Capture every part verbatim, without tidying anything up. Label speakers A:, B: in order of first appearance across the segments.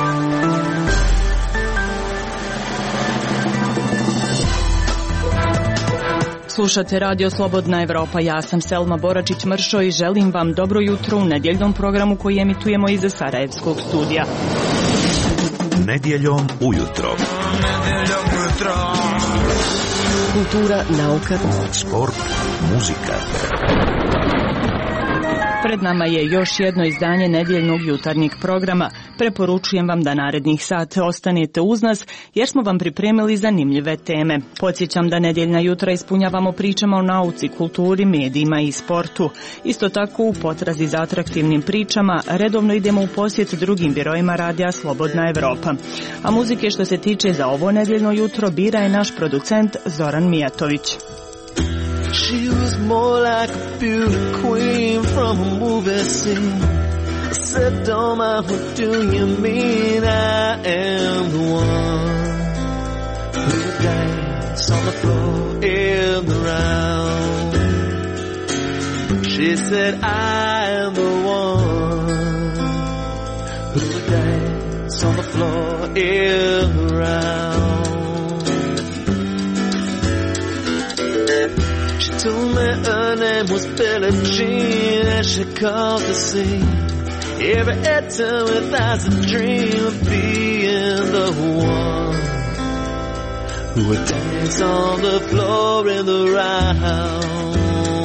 A: Slušate Radio Slobodna Evropa, ja sam Selma Boračić-Mršo i želim vam dobro jutro u nedjeljnom programu koji emitujemo iz Sarajevskog studija.
B: Nedjeljom ujutro.
C: Nedjeljom ujutro.
A: Kultura, nauka,
B: sport, muzika.
A: Pred nama je još jedno izdanje nedjeljnog jutarnjeg programa. Preporučujem vam da narednih sat ostanete uz nas jer smo vam pripremili zanimljive teme. Podsjećam da nedjeljna jutra ispunjavamo pričama o nauci, kulturi, medijima i sportu. Isto tako u potrazi za atraktivnim pričama redovno idemo u posjet drugim birojima radija Slobodna Evropa. A muzike što se tiče za ovo nedjeljno jutro bira je naš producent Zoran Mijatović.
D: She was more like a beauty queen from a movie scene. I said, don't mind, what do you mean? I am the one who would dance on the floor in the round. She said, I am the one who would dance on the floor in the round. She told me her name was Billie Jean and she called the scene. Every time without a dream of being the one who would dance on the floor in the round.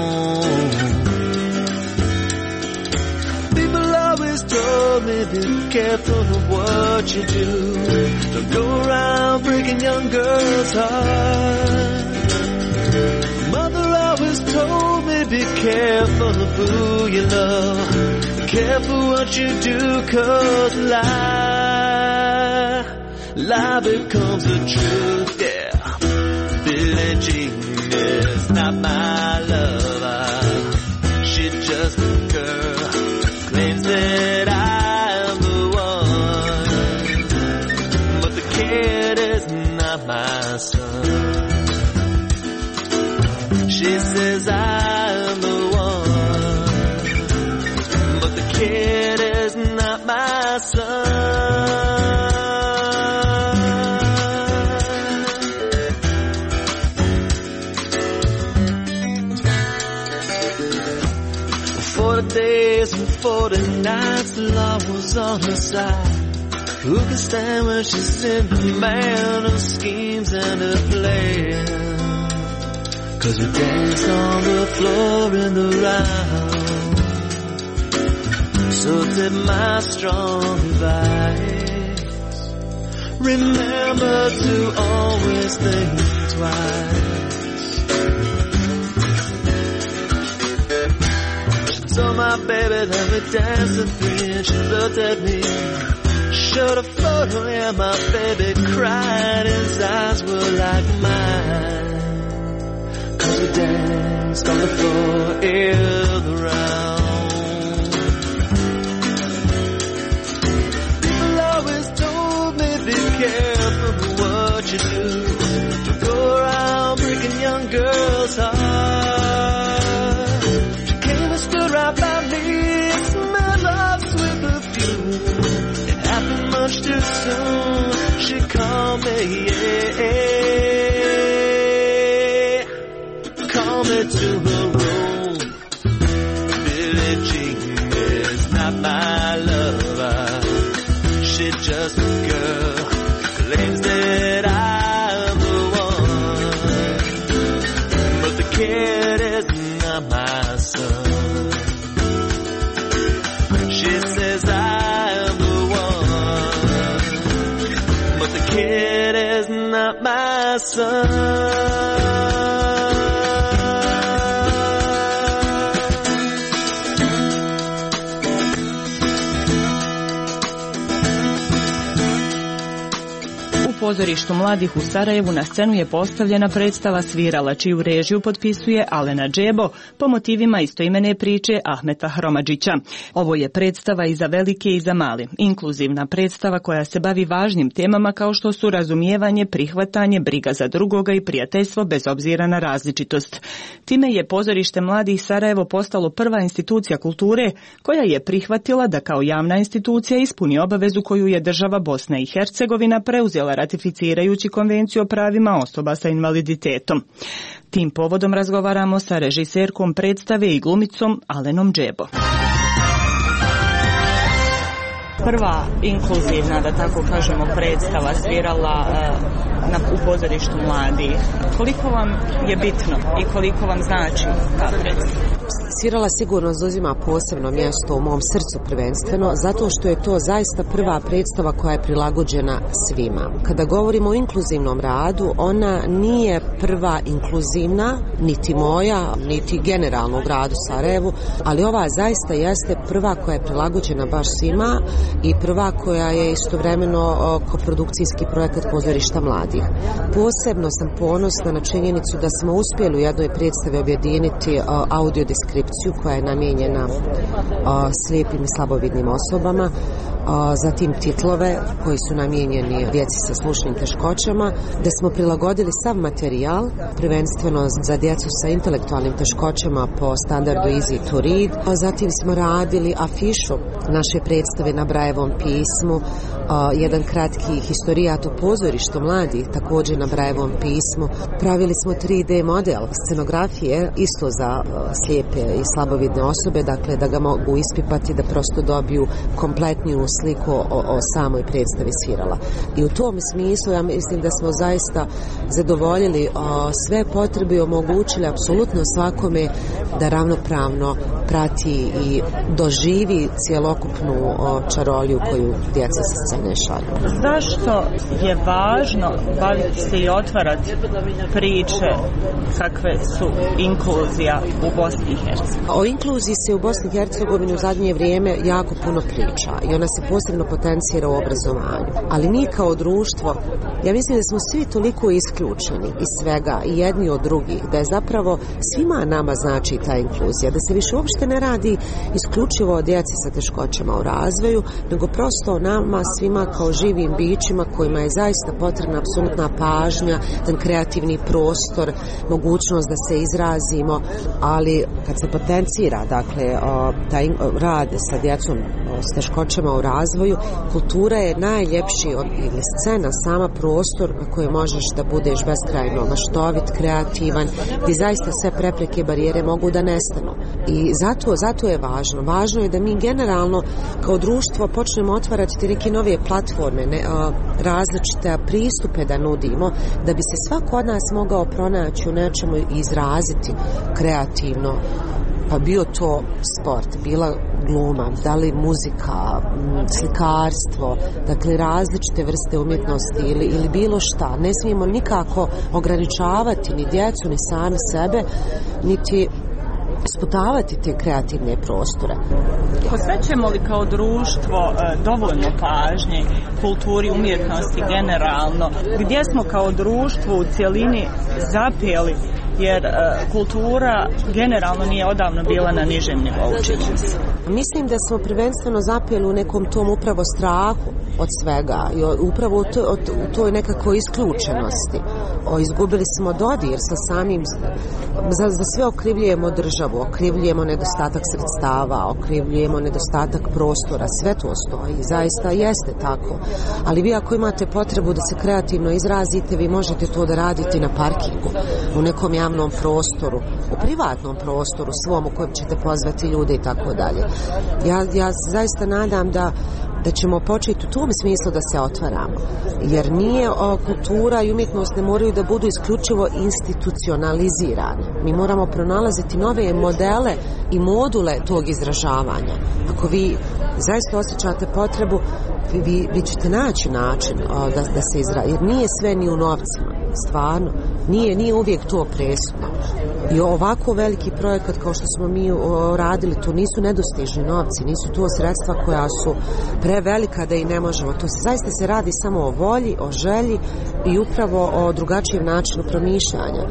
D: People always told me, be careful of what you do. Don't go around breaking young girls' hearts. Mother always told me, be careful of who you love. Be careful what you do, cause lie, lie becomes the truth, yeah. Billie Jean is not my lover. She's just a girl, claims that I'm the one. But the kid is not my son. She says I'm the one, but the kid is not my son. Forty days and forty nights, the law was on her side. Who can stand when she's in command of schemes and her plans? Cause we danced on the floor in the round. So did my strong advice. Remember to always think twice. She told my baby that we danced at three and she looked at me. Showed a photo and my baby cried. His eyes were like mine. We danced on the floor in the round. People always told me, be careful what you do. Don't go around breaking young girls' hearts. She came and stood right by me, smelled of sweet perfume. It happened much too soon. She called me, yeah. Call me to her room. Billie Jean is not my lover. She's just a girl, claims that I'm the one. But the kid is not my son. She says I'm the one, but the kid is not my son.
A: pozorištu mladih u Sarajevu na scenu je postavljena predstava Svirala, čiju režiju potpisuje Alena Džebo po motivima istoimene priče Ahmeta Hromadžića. Ovo je predstava i za velike i za male, inkluzivna predstava koja se bavi važnim temama kao što su razumijevanje, prihvatanje, briga za drugoga i prijateljstvo bez obzira na različitost. Time je pozorište mladih Sarajevo postalo prva institucija kulture koja je prihvatila da kao javna institucija ispuni obavezu koju je država Bosna i Hercegovina preuzela ratificirajući Konvenciju o pravima osoba sa invaliditetom. Tim povodom razgovaramo sa režiserkom predstave i glumicom Alenom Džebo. Prva inkluzivna, da tako kažemo, predstava Svirala na, u pozorištu mladih. Koliko vam je bitno i koliko vam znači ta predstava?
E: Svirala sigurno zauzima posebno mjesto u mom srcu prvenstveno, zato što je to zaista prva predstava koja je prilagođena svima. Kada govorimo o inkluzivnom radu, ona nije prva inkluzivna, niti moja, niti generalno u gradu Sarajevu, ali ova zaista jeste prva koja je prilagođena baš svima i prva koja je istovremeno koprodukcijski projekat pozorišta mladih. Posebno sam ponosna na činjenicu da smo uspjeli u jednoj predstavi objediniti audio deskripciju koja je namijenjena a, slijepim i slabovidnim osobama, a, zatim titlove koji su namijenjeni djeci sa slušnim teškoćama, da smo prilagodili sav materijal, prvenstveno za djecu sa intelektualnim teškoćama po standardu Easy to Read, a zatim smo radili afišu naše predstave na Brajevom pismu, a, jedan kratki historijat o pozorištu mladih, također na Brajevom pismu. Pravili smo tri D model scenografije, isto za a, slijepe i slabovidne osobe, dakle da ga mogu ispipati, da prosto dobiju kompletniju sliku o, o samoj predstavi Svirala. I u tom smislu ja mislim da smo zaista zadovoljili o, sve potrebe i omogućili apsolutno svakome da ravnopravno prati i doživi cjelokupnu o, čaroliju koju djeca sa scene šalju.
A: Zašto je važno baviti se i otvarati priče kakve su inkluzija u Bosni i Hercegovini?
E: O inkluziji se u Bosni i Hercegovini u zadnje vrijeme jako puno priča i ona se posebno potencira u obrazovanju. Ali mi kao društvo, ja mislim da smo svi toliko isključeni iz svega i jedni od drugih, da je zapravo svima nama znači ta inkluzija, da se više uopšte ne radi isključivo o djeci sa teškoćama u razvoju, nego prosto o nama svima kao živim bićima kojima je zaista potrebna apsolutna pažnja, ten kreativni prostor, mogućnost da se izrazimo, ali kad se potencira, dakle, o, taj rad sa djecom o, s teškoćama u razvoju, kultura je najljepši, ili scena, sama prostor na kojoj možeš da budeš beskrajno maštovit, kreativan, gdje zaista sve prepreke, barijere mogu da nestanu. I zato, zato je važno. Važno je da mi generalno kao društvo počnemo otvarati neke nove platforme, ne, o, različite pristupe da nudimo, da bi se svako od nas mogao pronaći u nečemu i izraziti kreativno, pa bio to sport, bila gluma, da li muzika, slikarstvo, dakle različite vrste umjetnosti ili, ili bilo šta. Ne smijemo nikako ograničavati ni djecu, ni sami sebe, niti sputavati te kreativne prostore.
A: Posvećujemo li kao društvo dovoljno pažnje kulturi, umjetnosti generalno? Gdje smo kao društvo u cjelini zapeli? Jer uh, kultura generalno nije odavno bila na nižem nivou, čini se.
E: Mislim da smo prvenstveno zapeli u nekom tom upravo strahu od svega i upravo u, to, u toj nekakvoj isključenosti. O, izgubili smo dodir sa samim, za, za sve okrivljujemo državu, okrivljujemo nedostatak sredstava, okrivljujemo nedostatak prostora, sve to stoji, zaista jeste tako. Ali vi ako imate potrebu da se kreativno izrazite, vi možete to da radite na parkingu, u nekom javnom prostoru, u privatnom prostoru svom u kojem ćete pozvati ljude i tako dalje. Ja, ja zaista nadam da da ćemo početi u tom smislu da se otvaramo. Jer nije o, kultura i umjetnost ne moraju da budu isključivo institucionalizirane. Mi moramo pronalaziti nove modele i module tog izražavanja. Ako vi zaista osjećate potrebu, vi, vi ćete naći način o, da, da se izra... Jer nije sve ni u novcima. Stvarno. Nije, nije uvijek to presudno. I ovako veliki projekat kao što smo mi radili, to nisu nedostižni novci, nisu to sredstva koja su prevelika da i ne možemo. To se zaista se radi samo o volji, o želji i upravo o drugačijem načinu promišljanja.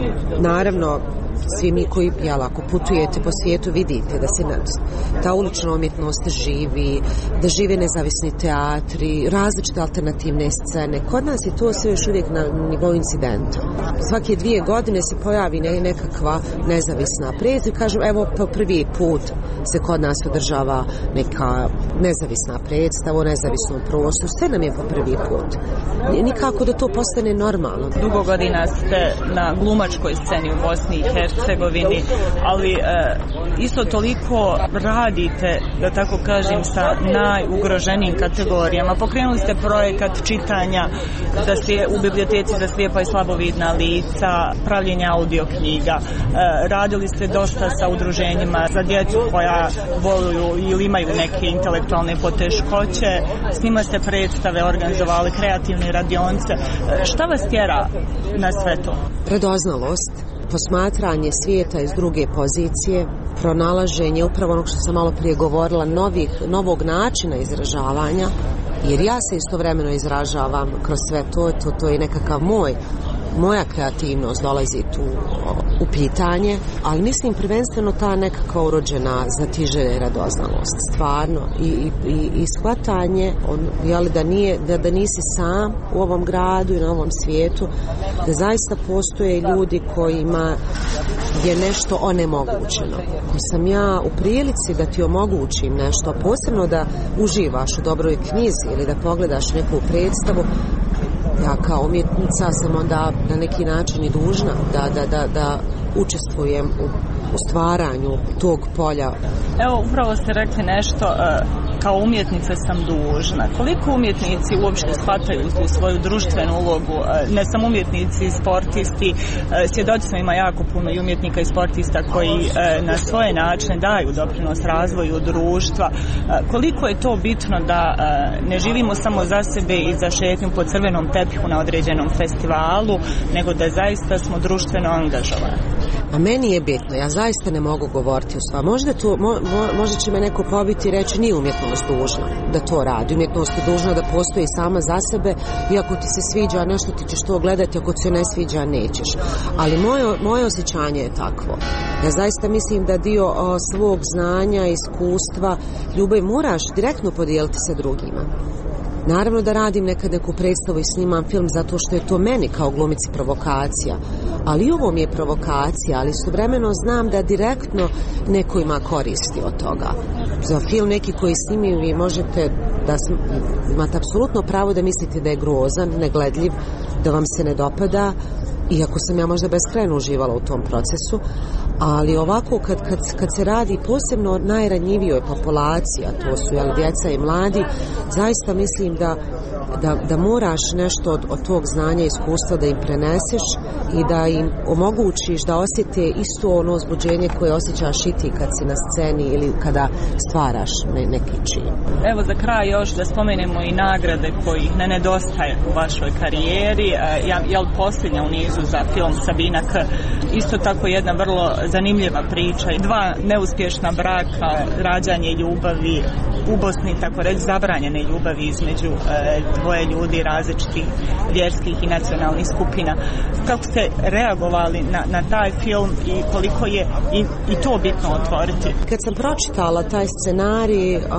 E: Naravno, svi mi koji, jel, ako putujete po svijetu, vidite da se ta ulična umjetnost živi, da žive nezavisni teatri, različite alternativne scene. Kod nas je to sve još uvijek na nivou incidenta. Svake dvije godine se pojavi nekakva nezavisna predstava i kažem, evo, po prvi put se kod nas održava neka nezavisna predstava u nezavisnom prostoru. Sve nam je po prvi put. Nikako da to postane normalno.
A: Dugo godina ste na glumačkoj sceni u Bosni i Hercegovini, ali e, isto toliko radite, da tako kažem, sa najugroženijim kategorijama. Pokrenuli ste projekat čitanja da se u biblioteci za slijepa i slabovidna lica, pravljenja audio knjiga. E, radili ste dosta sa udruženjima za djecu koja boluju ili imaju neke intelektualne poteškoće. S njima ste predstave organizovali, kreativne radionce. E, šta vas tjera na sve to?
E: Radoznalost, posmatranje svijeta iz druge pozicije, pronalaženje upravo onog što sam malo prije govorila, novih, novog načina izražavanja, jer ja se istovremeno izražavam kroz sve to, to, to je nekakav moj, moja kreativnost dolazi tu u pitanje, ali mislim prvenstveno ta nekakva urođena zatiželja i radoznalost, stvarno, i, i, i shvatanje, on, jeli, da, nije, da, da nisi sam u ovom gradu i na ovom svijetu, da zaista postoje ljudi kojima je nešto onemogućeno. Ako sam ja u prilici da ti omogućim nešto, posebno da uživaš u dobroj knjizi ili da pogledaš neku predstavu, ja kao umjetnica sam onda na neki način i dužna da, da, da, da učestvujem u, u stvaranju tog polja.
A: Evo, upravo ste rekli nešto, kao umjetnica sam dužna. Koliko umjetnici uopšte shvataju tu svoju društvenu ulogu? Ne samo umjetnici, sportisti, svjedoci smo, ima jako puno i umjetnika i sportista koji na svoje načine daju doprinos razvoju društva. Koliko je to bitno da ne živimo samo za sebe i za šetnju po crvenom tepihu na određenom festivalu, nego da zaista smo društveno angažovani?
E: A meni je bitno, ja zaista ne mogu govoriti o sva. Možda, to, mo, mo, možda će me neko pobiti i reći nije umjetnost dužna da to radi. Umjetnost je dužna da postoji sama za sebe i ako ti se sviđa nešto ti ćeš to gledati, ako ti se ne sviđa nećeš. Ali moje, moje osjećanje je takvo. Ja zaista mislim da dio o, svog znanja, iskustva, ljubav moraš direktno podijeliti sa drugima. Naravno da radim nekad neku predstavu i snimam film zato što je to meni kao glumici provokacija, ali i ovo mi je provokacija, ali istovremeno znam da direktno neko ima koristi od toga. Za film neki koji snimim vi možete da imate apsolutno pravo da mislite da je grozan, negledljiv, da vam se ne dopada, iako sam ja možda beskrajno uživala u tom procesu, ali ovako kad, kad, kad se radi posebno o najranjivijoj populaciji, a to su, jel, djeca i mladi, zaista mislim da, da, da moraš nešto od, od tog znanja i iskustva da im preneseš i da im omogućiš da osjete isto ono uzbuđenje koje osjećaš i ti kad si na sceni ili kada stvaraš ne, neki čin.
A: Evo za kraj još da spomenemo i nagrade kojih ne nedostaje u vašoj karijeri. Jel posljednja u nizu za film Sabina K. Isto tako jedna vrlo zanimljiva priča. Dva neuspješna braka, rađanje ljubavi u Bosni, tako reći zabranjene ljubavi između e, dvoje ljudi različitih vjerskih i nacionalnih skupina. Kako ste reagovali na, na taj film i koliko je i, i to bitno otvoriti?
E: Kad sam pročitala taj scenarij, uh,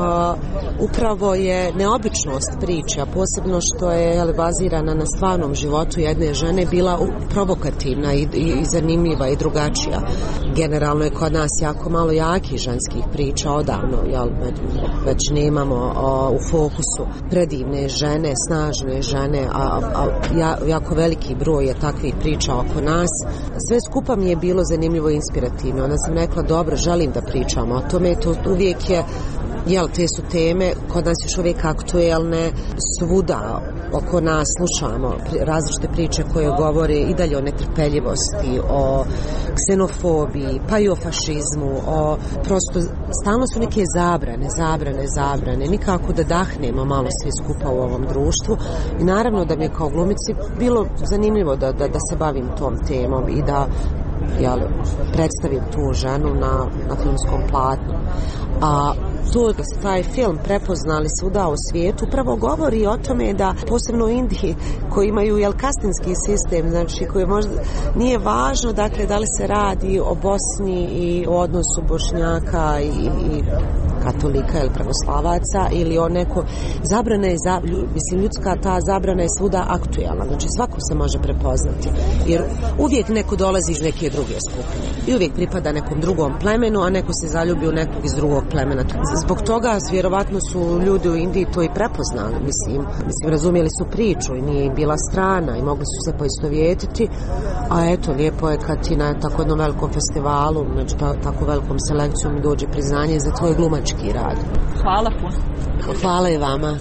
E: upravo je neobičnost priče, a posebno što je, jel, bazirana na stvarnom životu jedne žene, bila provokativna i, i, i zanimljiva i drugačija. Generalno je kod nas jako malo jakih ženskih priča odavno, jel, već nemamo o, u fokusu predivne žene, snažne žene, a, a ja, jako veliki broj je takvih priča oko nas. Sve skupa mi je bilo zanimljivo i inspirativno. Onda sam rekla, dobro, želim da pričamo o tome, to uvijek je, jel, te su teme kod nas još uvijek aktuelne, svuda oko nas slušamo različite priče koje govore i dalje o netrpeljivosti, o ksenofobiji, pa i o fašizmu, o prosto stalno su neke zabrane, zabrane, zabrane, nikako da dahnemo malo svi skupa u ovom društvu i naravno da mi je kao glumici bilo zanimljivo da, da, da se bavim tom temom i da jel, predstavim tu ženu na, na filmskom platnu. A to da se taj film prepoznali svuda u svijetu upravo govori o tome da posebno u Indiji koji imaju jel kastinski sistem, znači koji možda nije važno dakle da li se radi o Bosni i o odnosu Bošnjaka i, i katolika ili pravoslavaca ili o neko zabrana je za, mislim ljudska ta zabrana je svuda aktuelna, znači svako se može prepoznati jer uvijek neko dolazi iz neke druge skupine i uvijek pripada nekom drugom plemenu, a neko se zaljubi u nekog iz drugog plemena. Zbog toga vjerovatno su ljudi u Indiji to i prepoznali, mislim, mislim razumjeli su priču i nije im bila strana i mogli su se poistovjetiti, a eto lijepo je kad ti na tako jednom velikom festivalu, među tako velikom selekcijom dođe priznanje za tvoj glumački rad.
A: Hvala puno.
E: Hvala i vama.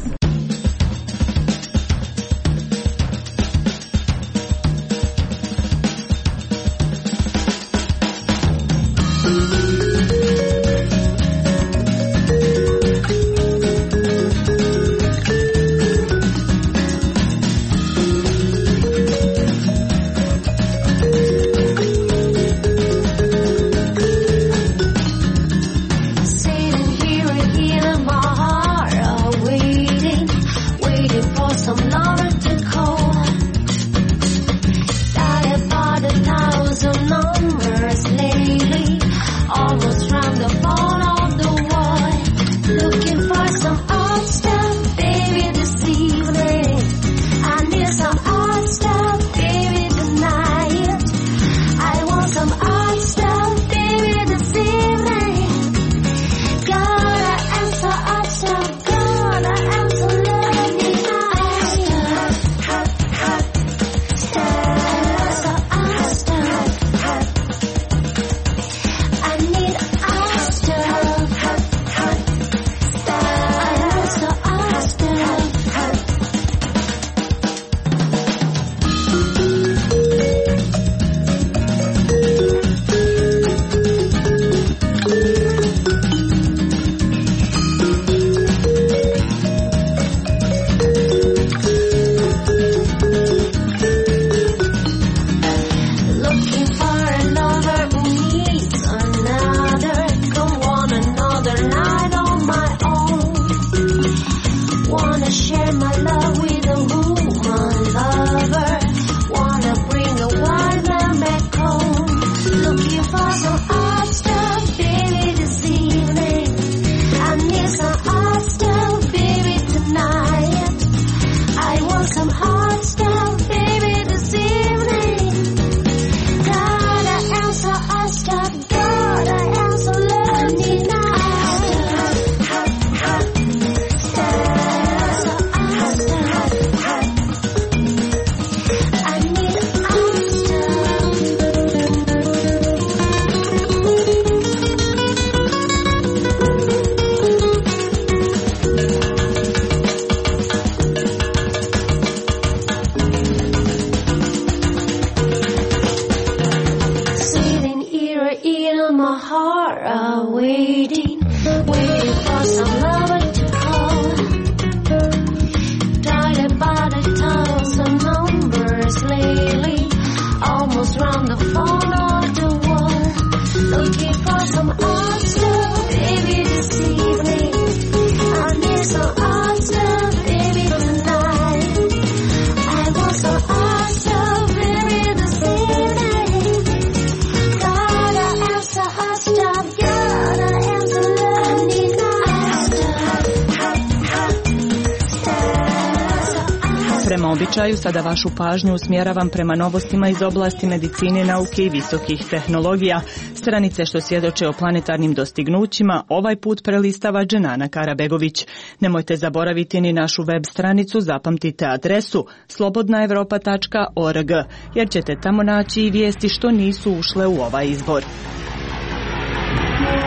A: Prema običaju sada vašu pažnju usmjeravam prema novostima iz oblasti medicine, nauke i visokih tehnologija. Stranice što svjedoče o planetarnim dostignućima ovaj put prelistava Dženana Karabegović. Nemojte zaboraviti ni našu web stranicu, zapamtite adresu slobodna europa tačka org jer ćete tamo naći i vijesti što nisu ušle u ovaj izbor.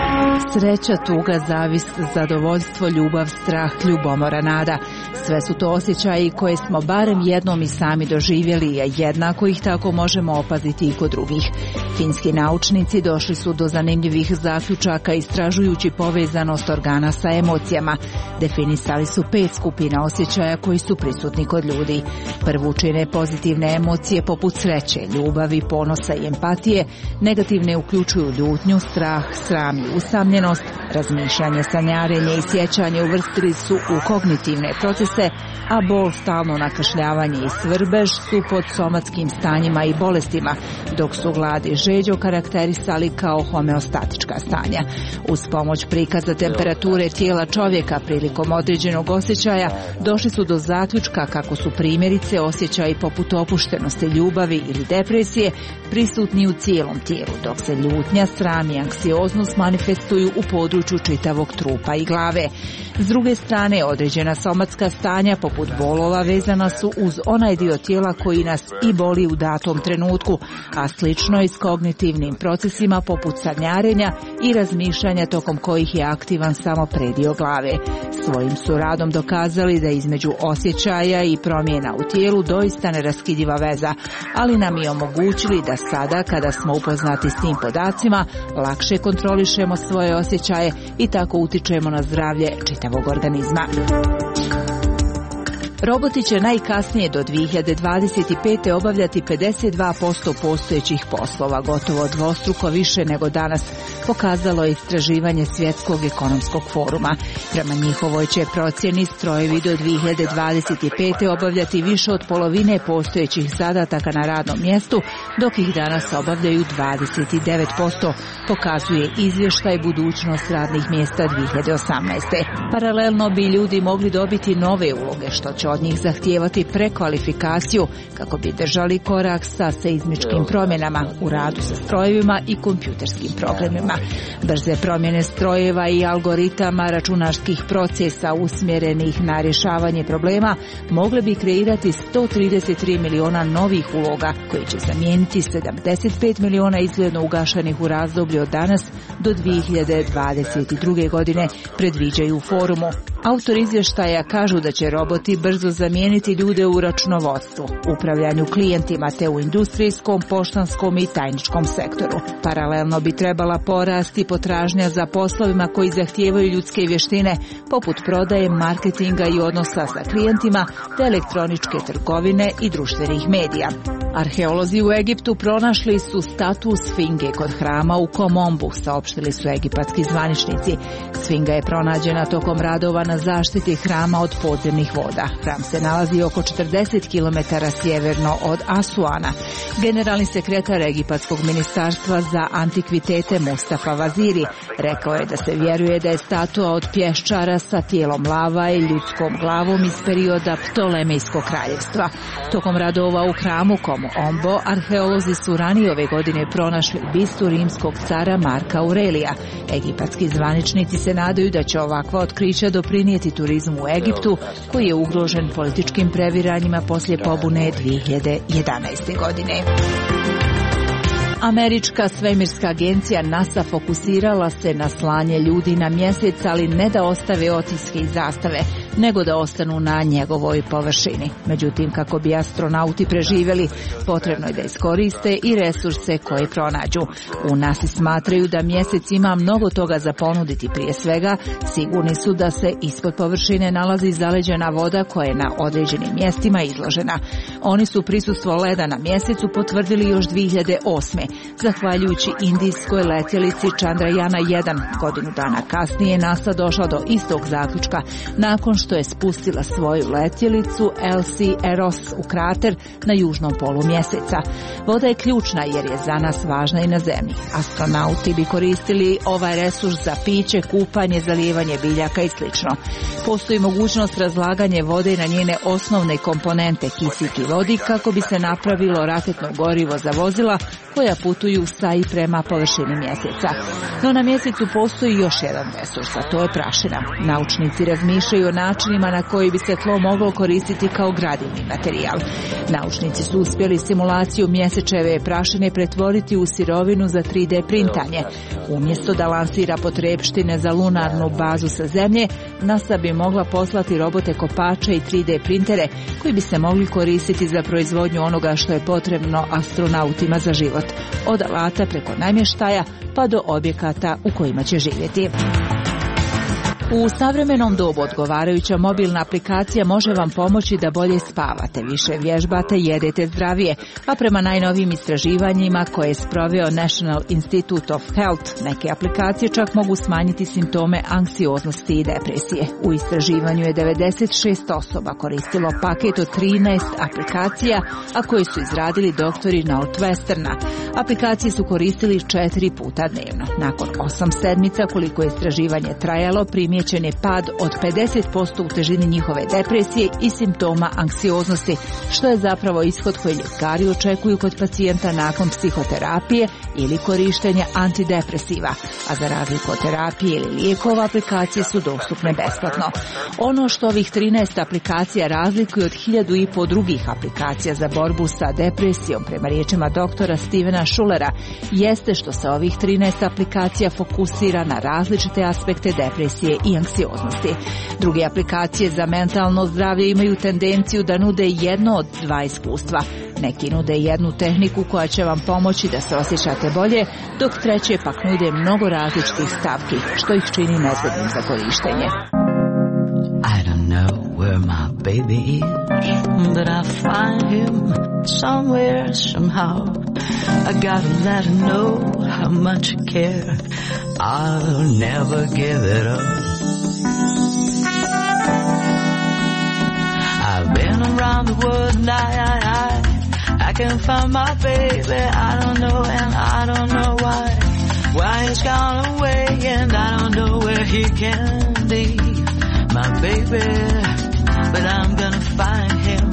F: Sreća, tuga, zavist, zadovoljstvo, ljubav, strah, ljubomora, nada. Sve su to osjećaji koje smo barem jednom i sami doživjeli, a jednako ih tako možemo opaziti i kod drugih. Finski naučnici došli su do zanimljivih zaključaka istražujući povezanost organa sa emocijama. Definisali su pet skupina osjećaja koji su prisutni kod ljudi. Prvu čine pozitivne emocije poput sreće, ljubavi, ponosa i empatije. Negativne uključuju ljutnju, strah, sram i usamljenost. Razmišljanje, sanjarenje i sjećanje uvrstili su u kognitivne procese, a bol, stalno nakašljavanje i svrbež su pod somatskim stanjima i bolestima, dok su glad i žeđ okarakterisali kao homeostatička stanja. Uz pomoć prikaza temperature tijela čovjeka prilikom određenog osjećaja došli su do zaključka kako su primjerice osjećaji poput opuštenosti, ljubavi ili depresije prisutni u cijelom tijelu, dok se ljutnja, sram i anksioznost manifestuju u području čitavog trupa i glave. S druge strane, određena somatska stanja poput bolova vezana su uz onaj dio tijela koji nas i boli u datom trenutku, a slično i s kognitivnim procesima poput sanjarenja i razmišljanja tokom kojih je aktivan samo predio glave. Svojim su radom dokazali da između osjećaja i promjena u tijelu doista neraskidiva veza, ali nam i omogućili da sada, kada smo upoznati s tim podacima, lakše kontrolišemo svoje osjećaje i tako utičemo na zdravlje čitavog organizma. Roboti će najkasnije do dvije hiljade dvadeset pete. obavljati pedeset dva posto postojećih poslova, gotovo dvostruko više nego danas, pokazalo je istraživanje Svjetskog ekonomskog foruma. Prema njihovoj će procjeni strojevi do dvije hiljade dvadeset pete. obavljati više od polovine postojećih zadataka na radnom mjestu, dok ih danas obavljaju dvadeset devet posto, pokazuje izvještaj budućnost radnih mjesta dvije hiljade osamnaeste. Paralelno bi ljudi mogli dobiti nove uloge, što će od njih zahtijevati prekvalifikaciju kako bi držali korak sa seizmičkim promjenama u radu sa strojevima i kompjuterskim programima. Brze promjene strojeva i algoritama računarskih procesa usmjerenih na rješavanje problema mogle bi kreirati sto trideset tri miliona novih uloga koji će zamijeniti sedamdeset pet miliona izgledno ugašenih u razdoblju od danas do dvije hiljade dvadeset druge. godine, predviđaju u forumu. Autori izvještaja kažu da će roboti brzo zamijeniti ljude u računovodstvu, upravljanju klijentima te u industrijskom, poštanskom i tajničkom sektoru. Paralelno bi trebala porasti potražnja za poslovima koji zahtijevaju ljudske vještine, poput prodaje, marketinga i odnosa sa klijentima, te elektroničke trgovine i društvenih medija. Arheolozi u Egiptu pronašli su statu Sfinge kod hrama u Komombu, saopštili su egipatski zvaničnici. Sfinga je pronađena tokom radova na zaštiti hrama od podzemnih voda. Hram se nalazi oko četrdeset kilometara sjeverno od Asuana. Generalni sekretar Egipatskog ministarstva za antikvitete Mustafa Vaziri rekao je da se vjeruje da je statua od pješčara sa tijelom lava i ljudskom glavom iz perioda Ptolemejskog kraljevstva. Tokom radova u hramu Komombo, arheolozi su ranije ove godine pronašli bistu rimskog cara Marka Aurelija. Egipatski zvaničnici se nadaju da će ovakva otkrića doprinijeti turizmu u Egiptu, koji je ugrožen političkim previranjima poslije pobune dvije hiljade jedanaeste. godine. Američka svemirska agencija NASA fokusirala se na slanje ljudi na mjesec, ali ne da ostave otiske i zastave, nego da ostanu na njegovoj površini. Međutim, kako bi astronauti preživjeli, potrebno je da iskoriste i resurse koje pronađu. U NASA smatraju da mjesec ima mnogo toga za ponuditi. Prije svega, sigurni su da se ispod površine nalazi zaleđena voda koja je na određenim mjestima izložena. Oni su prisustvo leda na mjesecu potvrdili još dvije hiljade osme. Zahvaljujući indijskoj letjelici Chandrayana jedan, godinu dana kasnije NASA došla do istog zaključka nakon što je spustila svoju letjelicu L C Eros u krater na južnom polu mjeseca. Voda je ključna jer je za nas važna i na zemlji. Astronauti bi koristili ovaj resurs za piće, kupanje, zalijevanje biljaka i sl. Postoji mogućnost razlaganja vode na njene osnovne komponente kisik i vodik kako bi se napravilo raketno gorivo za vozila koja putuju sa i prema površini mjeseca. No na mjesecu postoji još jedan resurs, a to je prašina. Naučnici razmišljaju o načinu načinima na koji bi se tlo moglo koristiti kao gradivni materijal. Naučnici su uspjeli simulaciju mjesečeve prašine pretvoriti u sirovinu za tri D printanje. Umjesto da lansira potrepštine za lunarnu bazu sa Zemlje, NASA bi mogla poslati robote kopače i tri D printere koji bi se mogli koristiti za proizvodnju onoga što je potrebno astronautima za život, od alata preko namještaja pa do objekata u kojima će živjeti. U savremenom dobu odgovarajuća mobilna aplikacija može vam pomoći da bolje spavate, više vježbate, jedete zdravije, a prema najnovijim istraživanjima koje je sproveo National Institute of Health, neke aplikacije čak mogu smanjiti simptome anksioznosti i depresije. U istraživanju je devedeset šest osoba koristilo paket od trinaest aplikacija, a koje su izradili doktori Northwesterna. Aplikacije su koristili četiri puta dnevno. Nakon osam sedmica, koliko je istraživanje trajalo, primijećen je pad od pedeset posto u težini njihove depresije i simptoma anksioznosti, što je zapravo ishod koji ljekari očekuju kod pacijenta nakon psihoterapije ili korištenja antidepresiva, a za razliku od terapije ili lijekova, aplikacije su dostupne besplatno. Ono što ovih trinaest aplikacija razlikuje od hiljadu i po drugih aplikacija za borbu sa depresijom, prema riječima doktora Stevena Schulera, jeste što se ovih trinaest aplikacija fokusira na različite aspekte depresije i anksioznosti. Druge aplikacije za mentalno zdravlje imaju tendenciju da nude jedno od dva iskustva. Neki nude jednu tehniku koja će vam pomoći da se osjećate bolje, dok treće pak nude mnogo različitih stavki, što ih čini nezgodnim za korištenje.
D: I don't know where my baby is, but I find him somewhere, somehow. I gotta let her know how much I care. I'll never give it up. I've been around the world and I, I, I, I can't find my baby. I don't know and I don't know why. Why he's gone away and I don't know where he can be. My baby, but I'm gonna find him.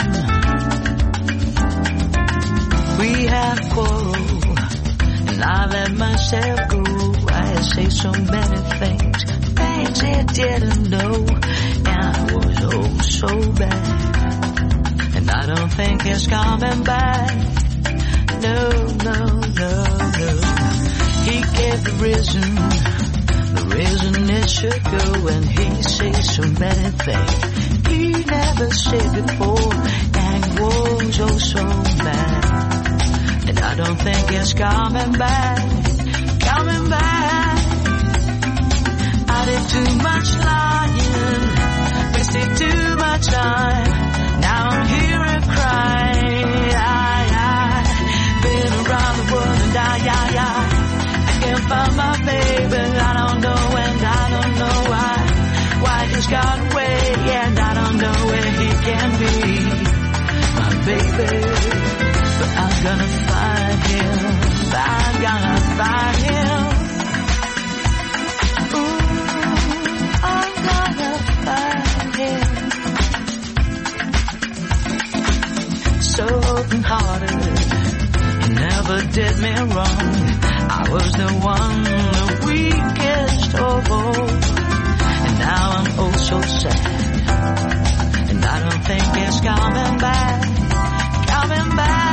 D: We have quarreled, and I let myself go. I say so many things, things he didn't know, and I was oh so bad. And I don't think he's coming back. No, no, no, no. He gave the reason, the reason it should go, and he says so many things he never said before, and was oh so bad. And I don't think it's coming back, coming back. I did too much lying, wasted too much time. Now I'm here and crying. I, I, been around the world and I, I, I, I can't find my baby. I don't know and I don't know why. Why he's gone away and I don't know where he can be. My baby. But I'm gonna find him, I'm gonna find him. Ooh, I'm gonna find him. So open-hearted, he never did me wrong. I was the one, the weakest of all. And now I'm oh so sad. And I don't think it's coming back, coming back.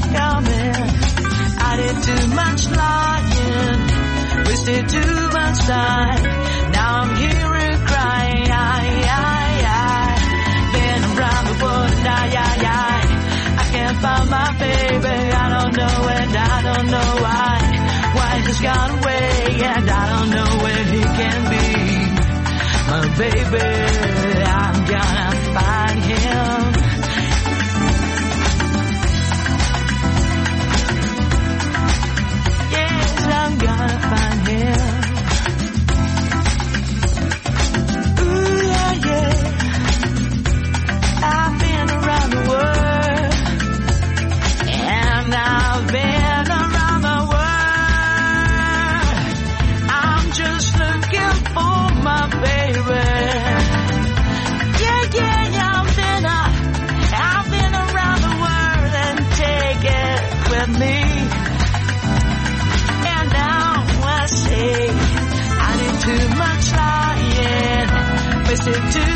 D: I did too much lying, wasted too much time. Now I'm here and crying. I, I, I, been around the world and I, I, I, I can't find my baby. I don't know and I don't know why. Why he's gone away and I don't know where he can be.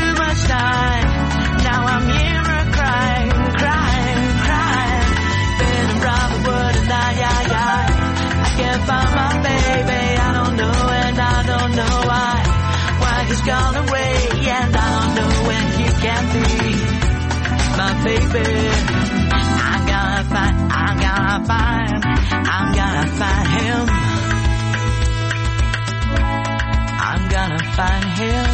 G: too much time. Now I'm here crying, crying, crying. Been around the world and I, I, I, I can't find my baby. I don't know and I don't know why. Why he's gone away and I don't know when he can be my baby. I'm gonna find, I'm gonna find, I'm gonna find him. I'm gonna find him.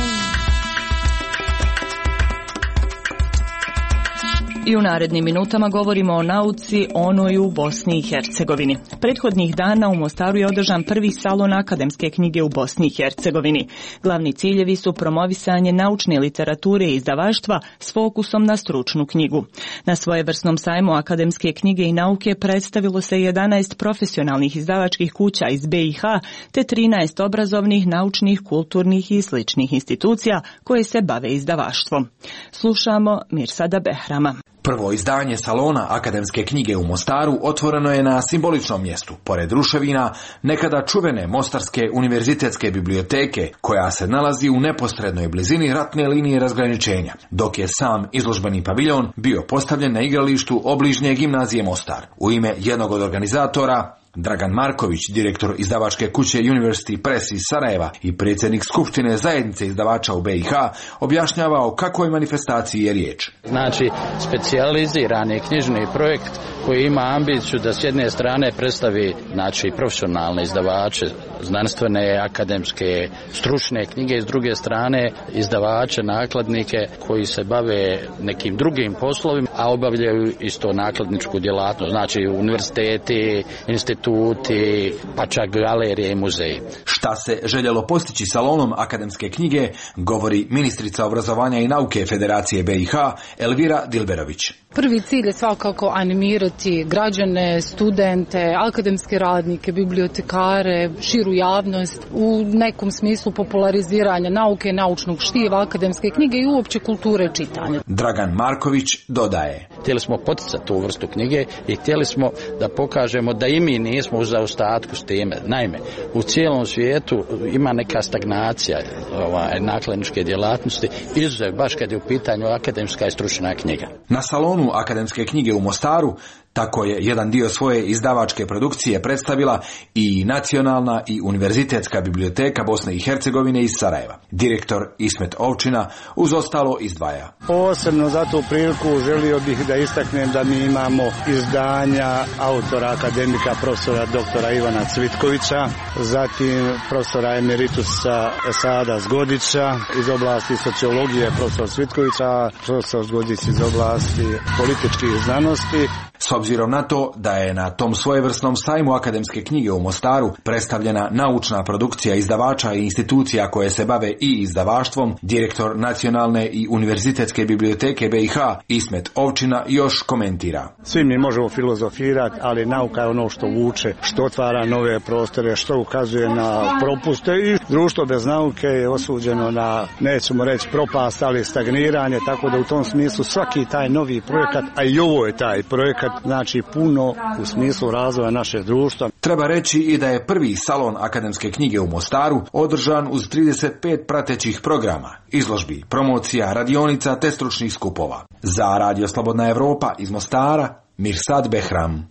A: I u narednim minutama govorimo o nauci, onoj u Bosni i Hercegovini. Prethodnih dana u Mostaru je održan prvi salon akademske knjige u Bosni i Hercegovini. Glavni ciljevi su promovisanje naučne literature i izdavaštva s fokusom na stručnu knjigu. Na svojevrsnom sajmu akademske knjige i nauke predstavilo se jedanaest profesionalnih izdavačkih kuća iz B i H te trinaest obrazovnih, naučnih, kulturnih i sličnih institucija koje se bave izdavaštvom. Slušamo Mirsada Behrama.
H: Prvo izdanje salona akademske knjige u Mostaru otvoreno je na simboličnom mjestu, pored ruševina nekada čuvene Mostarske univerzitetske biblioteke, koja se nalazi u neposrednoj blizini ratne linije razgraničenja, dok je sam izložbeni paviljon bio postavljen na igralištu obližnje gimnazije Mostar. U ime jednog od organizatora, Dragan Marković, direktor izdavačke kuće University Press iz Sarajeva i predsjednik Skupštine zajednice izdavača u B i H, objašnjava o kakvoj manifestaciji je riječ.
I: Znači, specijalizirani knjižni projekt koji ima ambiciju da s jedne strane predstavi, znači, profesionalne izdavače, znanstvene, akademske, stručne knjige, s druge strane izdavače, nakladnike koji se bave nekim drugim poslovima, a obavljaju isto nakladničku djelatnost, znači univerziteti, instituti, pa čak galerije i muzeji.
H: Šta se željelo postići salonom akademske knjige, govori ministrica obrazovanja i nauke Federacije B i H, Elvira Dilberović.
J: Prvi cilj je svakako animirati građane, studente, akademske radnike, bibliotekare, širu javnost u nekom smislu populariziranja nauke, naučnog štiva, akademske knjige i uopće kulture čitanja.
H: Dragan Marković dodaje.
I: Htjeli smo poticati tu vrstu knjige i htjeli smo da pokažemo da i mi nismo u zaostatku s time. Naime, u cijelom svijetu ima neka stagnacija ovaj, nakladničke djelatnosti, izuzev baš kad je u pitanju akademska i stručna knjiga.
H: Na salonu akademske knjige u Mostaru tako je jedan dio svoje izdavačke produkcije predstavila i Nacionalna i Univerzitetska biblioteka Bosne i Hercegovine iz Sarajeva. Direktor Ismet Ovčina uz ostalo izdvaja.
K: Posebno za tu priliku želio bih da istaknem da mi imamo izdanja autora akademika profesora doktora Ivana Cvitkovića, zatim profesora emeritusa Esada Zgodića iz oblasti sociologije profesor Cvitkovića, profesor Zgodić iz oblasti političkih znanosti.
H: S obzirom na to da je na tom svojevrsnom sajmu akademske knjige u Mostaru predstavljena naučna produkcija izdavača i institucija koje se bave i izdavaštvom, direktor Nacionalne i Univerzitetske biblioteke B i H Ismet Ovčina još komentira.
K: Svi mi možemo filozofirati, ali nauka je ono što vuče, što otvara nove prostore, što ukazuje na propuste i društvo bez nauke je osuđeno na, nećemo reći propast, ali stagniranje, tako da u tom smislu svaki taj novi projekat, a i ovo je taj projekat, znači puno u smislu razvoja našeg društva.
H: Treba reći i da je prvi salon akademske knjige u Mostaru održan uz trideset pet pratećih programa, izložbi, promocija, radionica te stručnih skupova. Za Radio Slobodna Evropa iz Mostara, Mirsad Behram.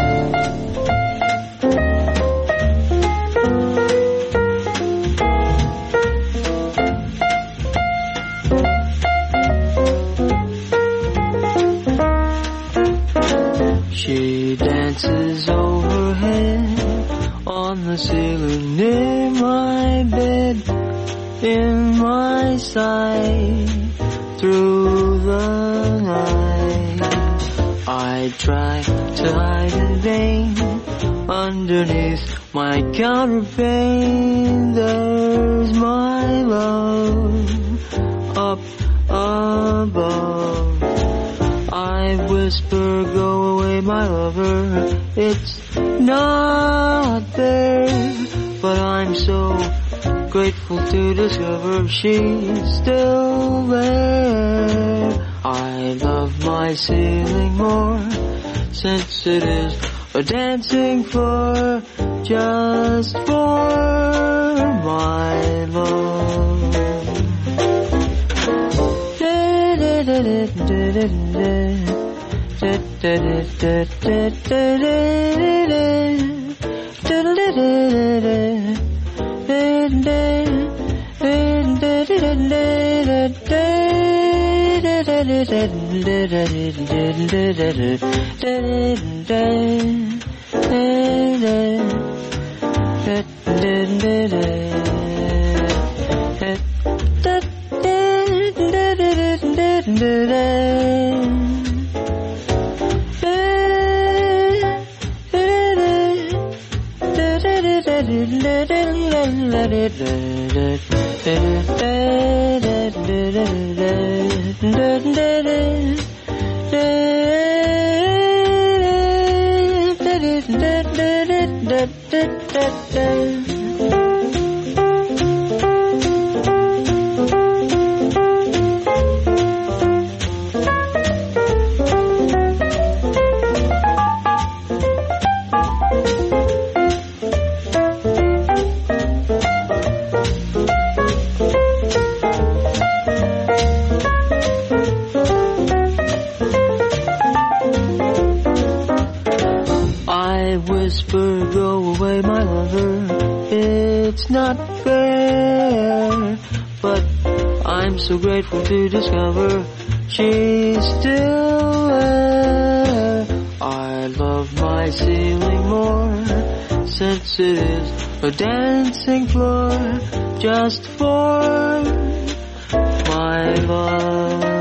D: She dances overhead on the ceiling near my bed, in my sight through the night. I try to hide in vain underneath my counterpane. There's my love up above. I whisper, go away, my lover, it's not there, but I'm so grateful to discover she's still there. I love my ceiling more, since it is a dancing floor, just for my love. So grateful to discover she's still there. I love my ceiling more since it is a dancing floor just for my love.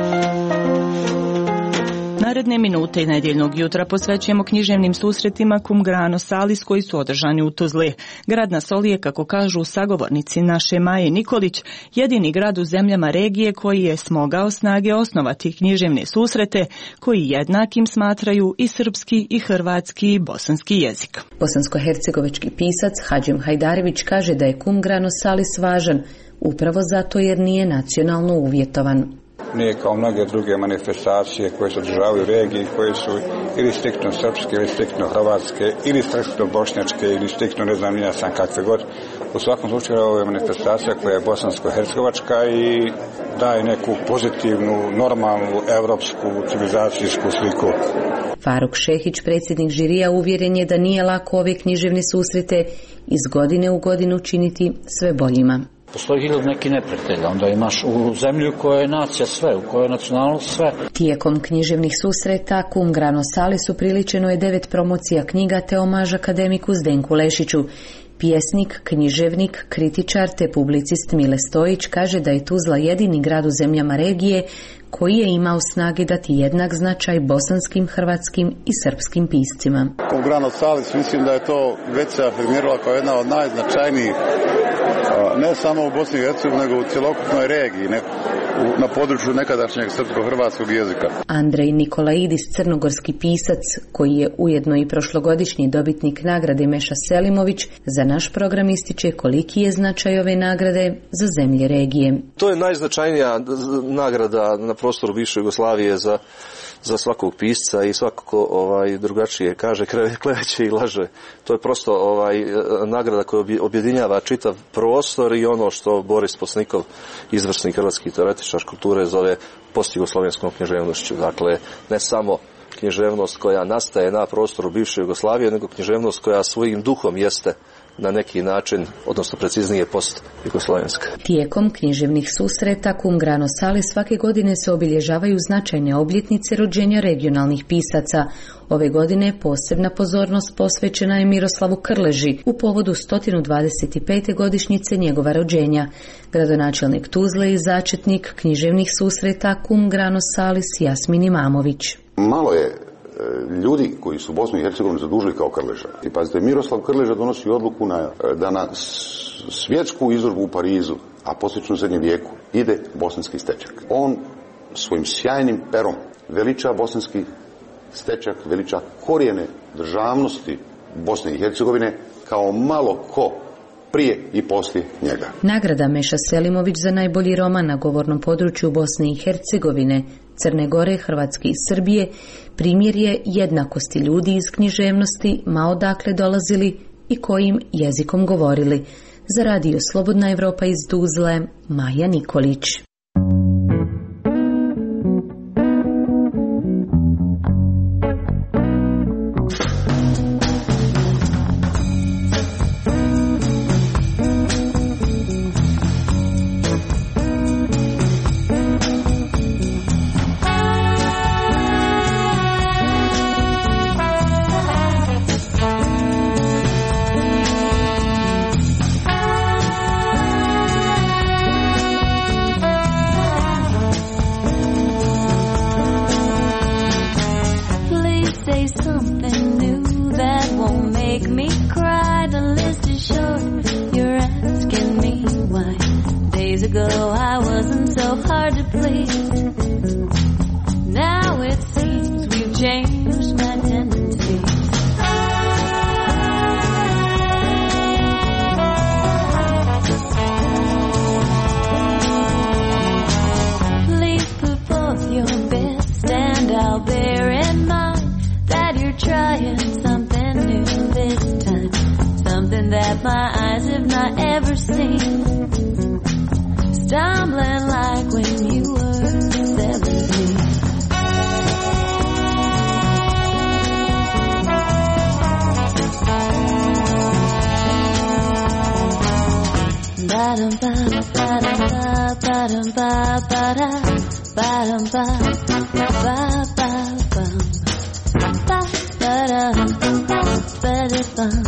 A: Naredne minute i nedjeljnog jutra posvećujemo književnim susretima Cum grano salis koji su održani u Tuzli. Grad na soli je, kako kažu sagovornici naše Maje Nikolić, jedini grad u zemljama regije koji je smogao snage osnovati književne susrete koji jednakim smatraju i srpski i hrvatski i bosanski jezik.
L: Bosansko-hercegovački pisac Hadžim Hajdarević kaže da je Cum grano salis važan upravo zato jer nije nacionalno uvjetovan.
M: Nije kao mnoge druge manifestacije koje se održavaju u regiji, koje su ili striktno srpske, ili striktno hrvatske, ili striktno bošnjačke, ili striktno ne znam ja sam kakve god. U svakom slučaju ovo je manifestacija koja je bosansko-hercegovačka i daje neku pozitivnu, normalnu, evropsku, civilizacijsku sliku.
L: Faruk Šehić, predsjednik žirija, uvjeren je da nije lako ove književne susrete iz godine u godinu činiti sve boljima.
I: Postoji hiljad neki neprijatelja, onda imaš u zemlji u kojoj je nacija sve, u kojoj je nacionalnost sve.
L: Tijekom književnih susreta Cum grano salis upriličeno je devet promocija knjiga te omaž akademiku Zdenku Lešiću. Pjesnik, književnik, kritičar te publicist Mile Stojić kaže da je Tuzla jedini grad u zemljama regije koji je imao snage dati jednak značaj bosanskim, hrvatskim i srpskim piscima.
K: Cum grano salis mislim da je to već se afirmirala kao jedna od najznačajnijih ne samo u Bosni i Hercegovini, nego u cjelokupnoj regiji, ne, u, na području nekadašnjeg srpsko-hrvatskog jezika.
L: Andrej Nikolaidis, crnogorski pisac, koji je ujedno i prošlogodišnji dobitnik nagrade Meša Selimović, za naš program ističe koliki je značaj ove nagrade za zemlje regije.
N: To je najznačajnija nagrada na prostoru bivše Jugoslavije za za svakog pisca i svakako ovaj drugačije kaže, kleveće i laže. To je prosto ovaj nagrada koja objedinjava čitav prostor i ono što Boris Posnikov, izvrsni hrvatski teoretičar kulture, zove postjugoslovenskom književnošću. Dakle, ne samo književnost koja nastaje na prostoru bivše Jugoslavije, nego književnost koja svojim duhom jeste na neki način, odnosno preciznije post-jugoslovenska.
L: Tijekom književnih susreta Cum grano salis svake godine se obilježavaju značajne obljetnice rođenja regionalnih pisaca. Ove godine posebna pozornost posvećena je Miroslavu Krleži u povodu sto dvadeset pete godišnjice njegova rođenja. Gradonačelnik Tuzle i začetnik književnih susreta Cum grano salis Jasmin Imamović.
O: Malo je ljudi koji su Bosnu i Hercegovinu zadužili kao Krleža. I pazite, Miroslav Krleža donosi odluku na, da na svjetsku izložbu u Parizu, a posvećenu u srednjem vijeku, ide bosanski stečak. On svojim sjajnim perom veliča bosanski stečak, veliča korijene državnosti Bosne i Hercegovine kao malo ko prije i poslije njega.
L: Nagrada Meša Selimović za najbolji roman na govornom području Bosne i Hercegovine, Crne Gore, Hrvatske i Srbije primjer je jednakosti ljudi iz književnosti, ma odakle dolazili i kojim jezikom govorili. Za radio Slobodna Evropa iz Tuzle, Maja Nikolić.
P: ago I wasn't so hard to please. Now it seems we've changed my tendencies. Please put forth your best and I'll bear in mind that you're trying something new this time. Something that my eyes have not ever seen. Stumbling like when you were seventeen. Ba-dum ba ba-dum ba ba-dum ba ba-da ba-dum ba ba ba-bum ba-ba-da ba-da-bum.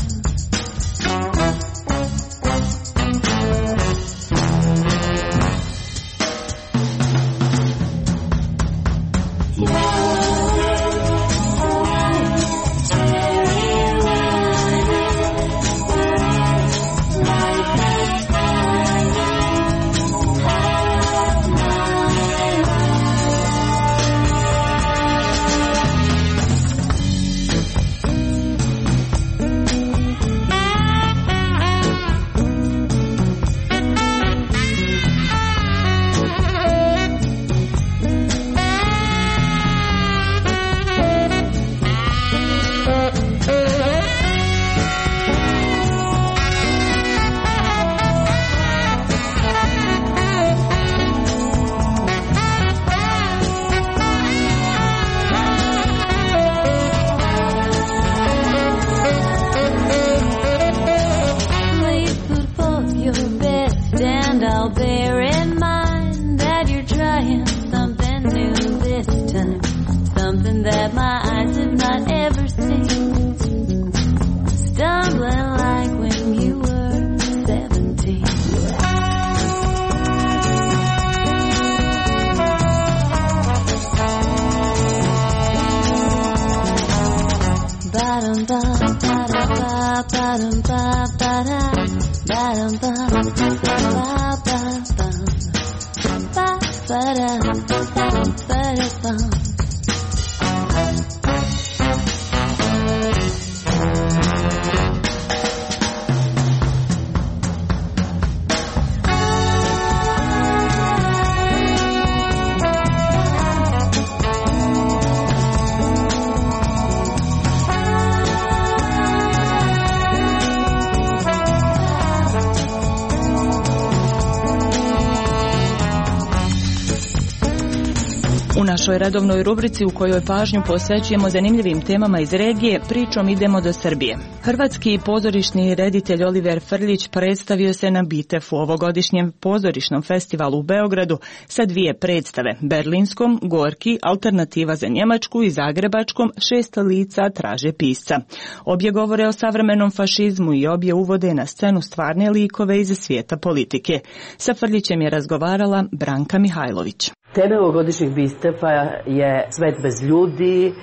A: U našoj redovnoj rubrici u kojoj pažnju posvećujemo zanimljivim temama iz regije, pričom idemo do Srbije. Hrvatski pozorišni reditelj Oliver Frljić predstavio se na Bitefu, ovogodišnjem pozorišnom festivalu u Beogradu, sa dvije predstave, berlinskom Gorki, alternativa za Njemačku i zagrebačkom Šest lica traže pisca. Obje govore o savremenom fašizmu i obje uvode na scenu stvarne likove iz svijeta politike. Sa Frljićem je razgovarala Branka Mihajlović.
Q: Tema ovogodišnjeg Bitefa je svet bez ljudi,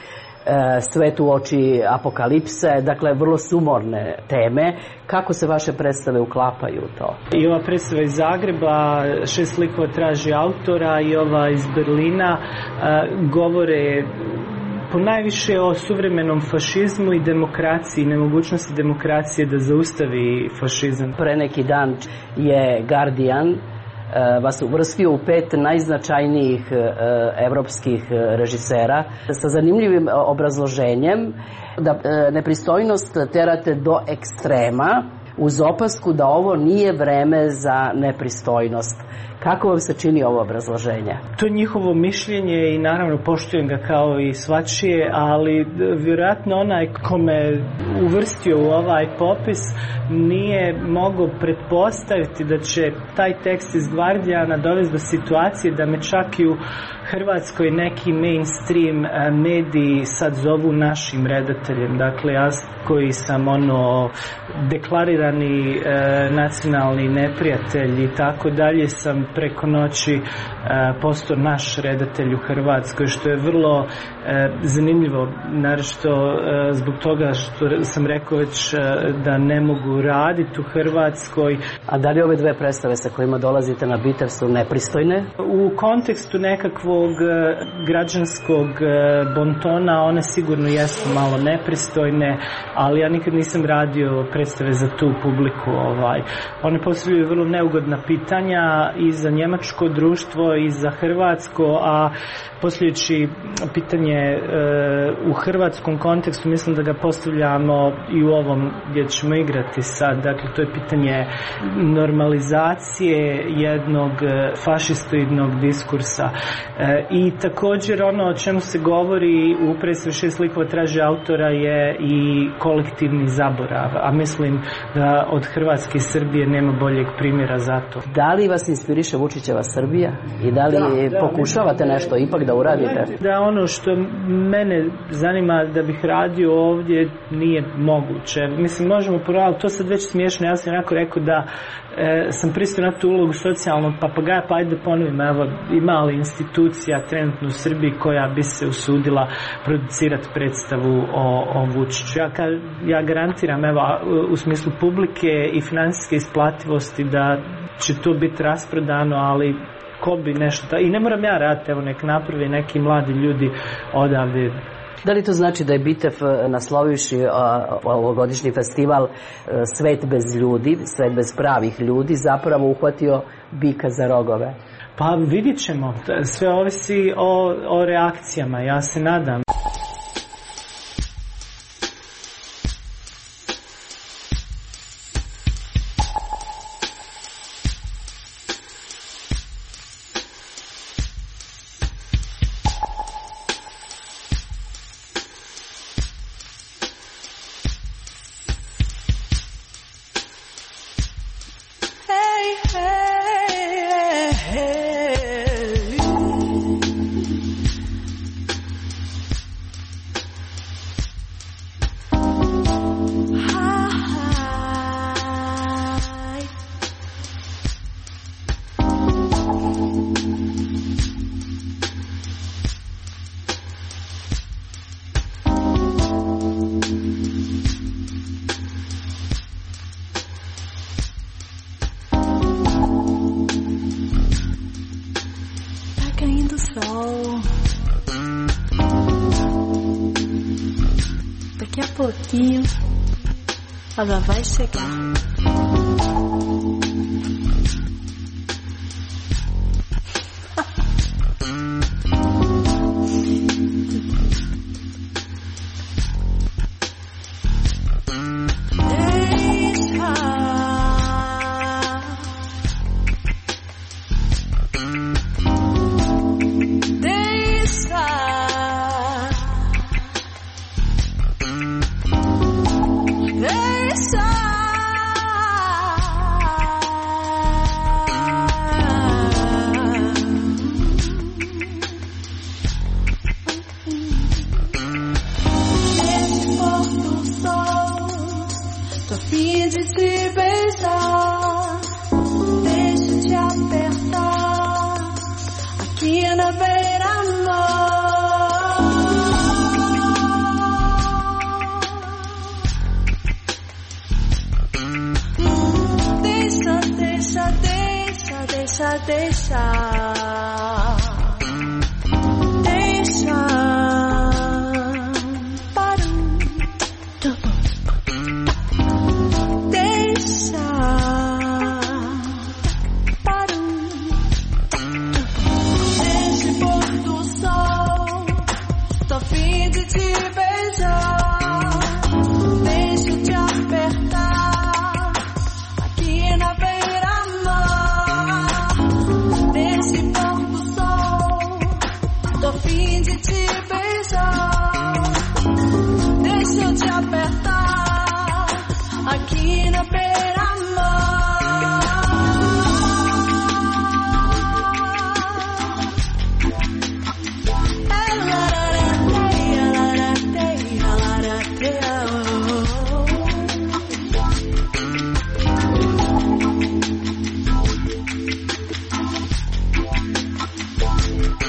Q: svet u oči apokalipse, dakle vrlo sumorne teme. Kako se vaše predstave uklapaju u to?
R: I ova predstava iz Zagreba, Šest likova traži autora, i ova iz Berlina govore ponajviše o suvremenom fašizmu i demokraciji, nemogućnosti demokracije da zaustavi fašizam.
Q: Pre neki dan je Guardian vas uvrstio u pet najznačajnijih evropskih režisera sa zanimljivim obrazloženjem da nepristojnost terate do ekstrema uz opasku da ovo nije vreme za nepristojnost. Kako vam se čini ovo obrazloženje?
R: To je njihovo mišljenje i naravno poštujem ga kao i svačije, ali vjerojatno onaj ko me uvrstio u ovaj popis nije mogao pretpostaviti da će taj tekst iz Guardiana dovesti do situacije da me čak i u Hrvatskoj neki mainstream mediji sad zovu našim redateljem. Dakle, ja koji sam ono deklarirani e, nacionalni neprijatelj i tako dalje, sam preko noći e, postao naš redatelj u Hrvatskoj, što je vrlo e, zanimljivo, naročito e, zbog toga što sam rekao već e, da ne mogu raditi u Hrvatskoj.
Q: A da li ove dve predstave sa kojima dolazite na Bitev su nepristojne?
R: U kontekstu nekakvog e, građanskog e, bontona one sigurno jesu malo nepristojne, ali ja nikad nisam radio predstave za tu publiku. Ovaj. One postavljaju vrlo neugodna pitanja i za njemačko društvo i za hrvatsko, a postavljajući pitanje e, u hrvatskom kontekstu, mislim da ga postavljamo i u ovom gdje ćemo igrati sad. Dakle, to je pitanje normalizacije jednog fašistoidnog diskursa. E, I također ono o čemu se govori u predstavi Šest likova traži autora je i kolektivni zaborav, a mislim da od Hrvatske i Srbije nema boljeg primjera za to.
Q: Da li vas inspiriše Vučićeva Srbija i da li da, da, pokušavate ne, nešto ipak da uradite?
R: Da, ono što mene zanima da bih radio ovdje nije moguće. Mislim, možemo poraviti, to sad već smiješno, ja sam onako rekao da e, sam pristao na tu ulogu socijalnog papagaja, pa ajde da ponovim, evo, ima li institucija trenutno u Srbiji koja bi se usudila producirati predstavu o, o Vučiću? Ja, ka, ja garantiram, evo, u smislu publike i financijske isplativosti da će to biti rasprodano, ali ko bi nešto... I ne moram ja raditi, evo, nek napravi neki mladi ljudi odavde.
Q: Da li to znači da je Bitev, naslovivši ovogodišnji festival Svet bez ljudi, svet bez pravih ljudi, zapravo uhvatio bika za rogove?
R: Pa vidit ćemo. Sve ovisi o, o reakcijama. Ja se nadam.
P: Ela vai chegar.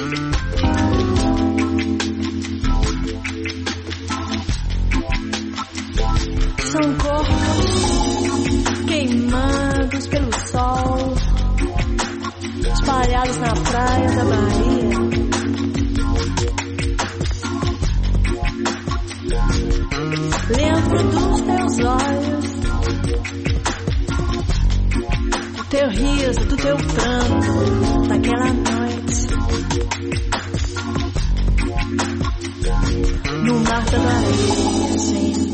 S: São corpos queimados pelo sol, espalhados na praia da Bahia. Lembro dos teus olhos, do teu riso, do teu pranto, daquela noite no mar da Bahia, gente.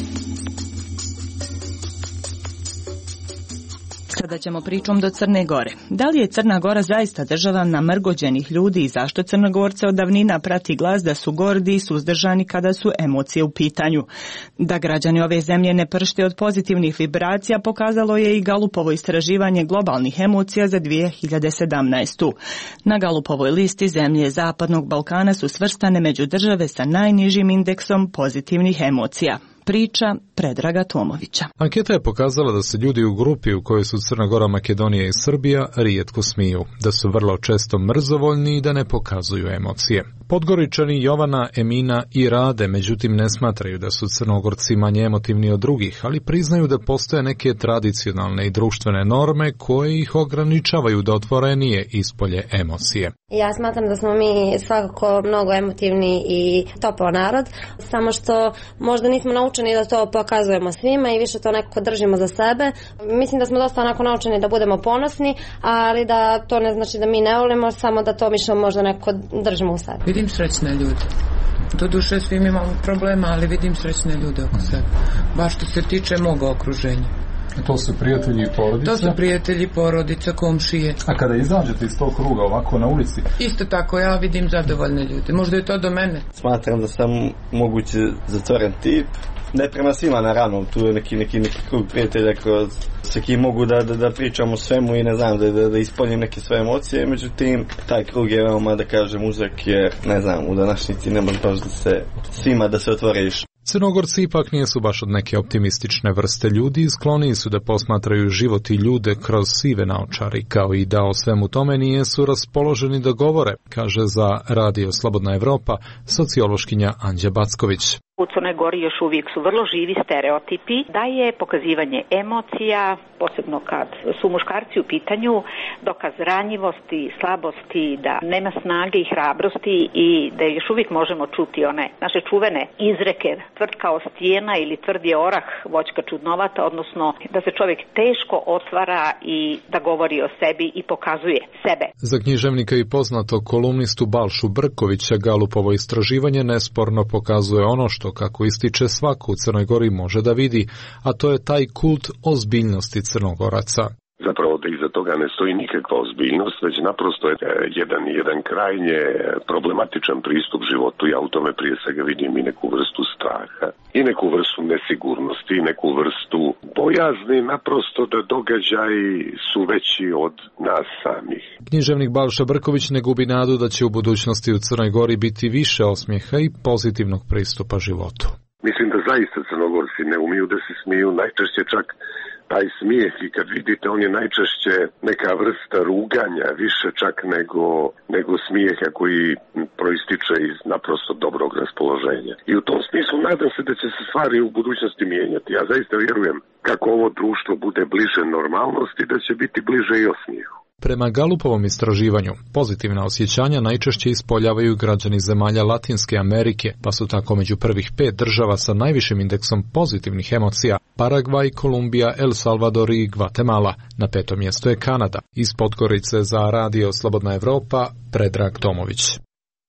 A: Sada ćemo pričom do Crne Gore. Da li je Crna Gora zaista država namrgođenih ljudi i zašto Crnogorce od davnina prati glas da su gordi i suzdržani kada su emocije u pitanju? Da građani ove zemlje ne pršte od pozitivnih vibracija pokazalo je i Galupovo istraživanje globalnih emocija za dvije hiljade sedamnaestu. Na Galupovoj listi zemlje Zapadnog Balkana su svrstane među države sa najnižim indeksom pozitivnih emocija. Priča Predraga Tomovića.
T: Anketa je pokazala da se ljudi u grupi u kojoj su Crna Gora, Makedonija i Srbija rijetko smiju, da su vrlo često mrzovoljni i da ne pokazuju emocije. Podgoričani Jovana, Emina i Rade međutim ne smatraju da su Crnogorci manje emotivni od drugih, ali priznaju da postoje neke tradicionalne i društvene norme koje ih ograničavaju da otvorenije ispolje emocije.
U: Ja smatram da smo mi svakako mnogo emotivni i topao narod, samo što možda nismo naučeni da to pokazujemo svima i više to nekako držimo za sebe. Mislim da smo dosta onako naučeni da budemo ponosni, ali da to ne znači da mi ne volimo, samo da to više možda nekako držimo u sebi.
V: Vidim srećne ljude. Doduše svim imamo problema, ali vidim srećne ljude oko sebe. Baš što se tiče moga okruženja.
T: To su prijatelji i porodice?
V: To su prijatelji, porodica, komšije.
T: A kada izađete iz tog kruga ovako na ulici?
V: Isto tako, ja vidim zadovoljne ljude. Možda je to do mene.
W: Smatram da sam moguće zatvoren tip. Ne prema svima, naravno, tu je neki, neki, neki krug prijatelja kroz sa kim mogu da, da, da pričam o svemu i ne znam, da, da, da ispoljim neke svoje emocije, međutim, taj krug je veoma, da kažem, uzak jer, ne znam, u današnjici ne može baš da se svima da se otvoriš.
T: Crnogorci ipak nijesu baš od neke optimistične vrste ljudi i skloniji su da posmatraju život i ljude kroz sive naočari, kao i da o svemu tome nijesu raspoloženi da govore, kaže za Radio Slobodna Evropa sociološkinja Anđa Backović.
X: U Crnoj Gori još uvijek su vrlo živi stereotipi da je pokazivanje emocija, posebno kad su muškarci u pitanju, dokaz ranjivosti, slabosti, da nema snage i hrabrosti i da još uvijek možemo čuti one naše čuvene izreke, tvrd kao stijena ili tvrd je orah, voćka čudnovata, odnosno da se čovjek teško otvara i da govori o sebi i pokazuje sebe.
T: Za književnika i poznatog kolumnistu Balšu Brkovića Galupovo istraživanje nesporno pokazuje ono što, kako ističe, svako u Crnoj Gori može da vidi, a to je taj kult ozbiljnosti Crnogoraca.
Y: Zapravo da iza toga ne stoji nikakva ozbiljnost, već naprosto je jedan, jedan krajnje problematičan pristup životu. Ja u tome prije svega vidim i neku vrstu straha, i neku vrstu nesigurnosti, i neku vrstu bojazni, naprosto da događaji su veći od nas samih.
T: Književnik Balša Brković ne gubi nadu da će u budućnosti u Crnoj Gori biti više osmijeha i pozitivnog pristupa životu.
Y: Mislim da zaista Crnogorci ne umiju da se smiju, najčešće čak taj smijeh i kad vidite on je najčešće neka vrsta ruganja, više čak nego, nego smijeha koji proističe iz naprosto dobrog raspoloženja. I u tom smislu nadam se da će se stvari u budućnosti mijenjati. Ja zaista vjerujem kako ovo društvo bude bliže normalnosti, da će biti bliže i osmijehu.
T: Prema Galupovom istraživanju, pozitivna osjećanja najčešće ispoljavaju građani zemalja Latinske Amerike, pa su tako među prvih pet država sa najvišim indeksom pozitivnih emocija Paragvaj, Kolumbija, El Salvador i Gvatemala. Na petom mjestu je Kanada. Iz Podgorice za Radio Slobodna Evropa, Predrag Tomović.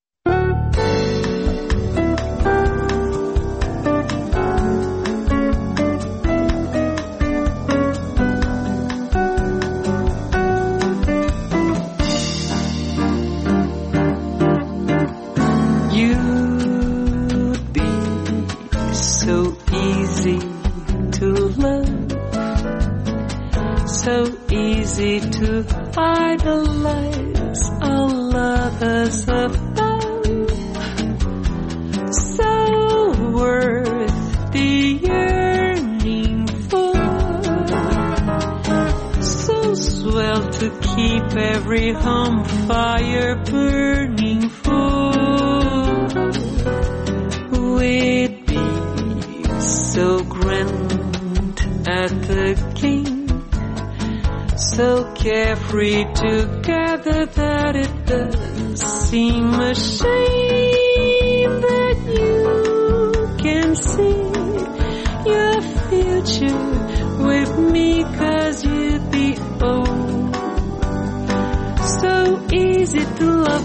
G: So easy to idolize all lovers above, so worth the yearning for, so swell to keep every home fire burning. so carefree together that it does seem a shame that you can see your future with me, 'cause you'd be oh so easy to love.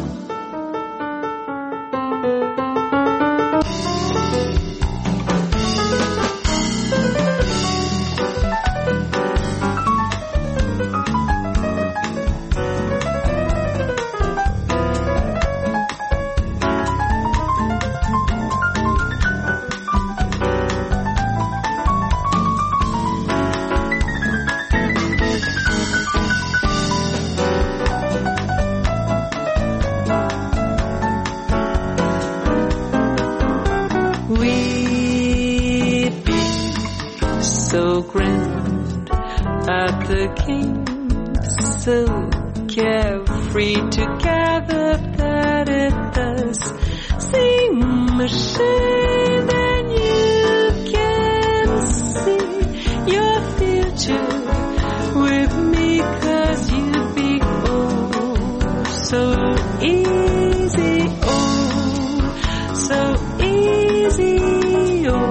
G: So carefree together that it does seem a shame that you can see your future with me, 'cause you'd be oh so easy, oh so easy, oh